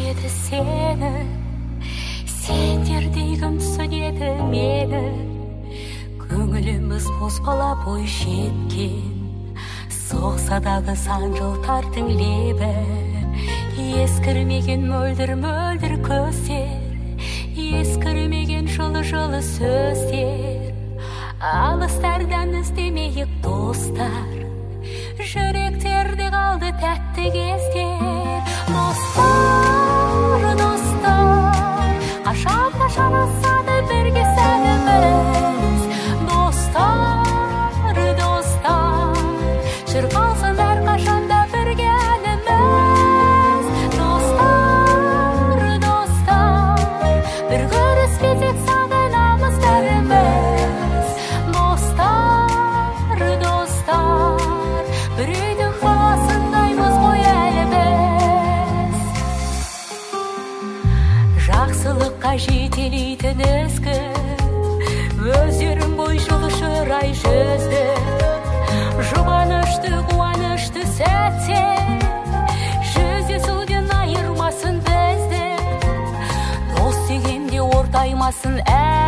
түсінеді сені, сендердей кім түсінеді мені. Көңіліміз бозбала бой жеткен, соқса дағы сан жылдардың лебі. Ескірмеген мөлдір көздер, ескірмеген жылы сөздер. Алыстардан іздемейік достар, жүректерде қалды тәтті кездер. Достар, қашан асады бірге сәніміз. Достар, жүр қалсын әрқашанда бірге әліміз. Достар, бір көріспесек сағынамыз бәріміз. Достар, бір үйдің баласындаймыз ғой әлі біз. Жақсылыққа жетелейтін ізгі, өздерің бой жылы шырай жүзді. Жұбанышты, қуанышты сәтте, жүздесуден айырмасын бізді. Дос дегенде ортаймасын